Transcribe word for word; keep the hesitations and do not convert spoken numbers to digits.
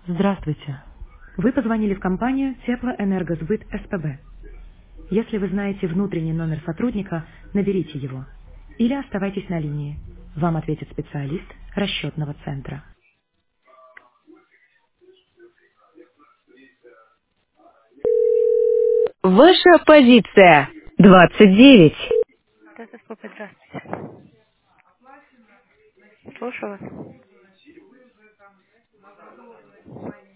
Здравствуйте. Вы позвонили в компанию Теплоэнергосбыт СПБ. Если вы знаете внутренний номер сотрудника, наберите его. Или оставайтесь на линии. Вам ответит специалист расчетного центра. Ваша позиция. двадцать девять. Это сколько? Здравствуйте. Слушаю вас.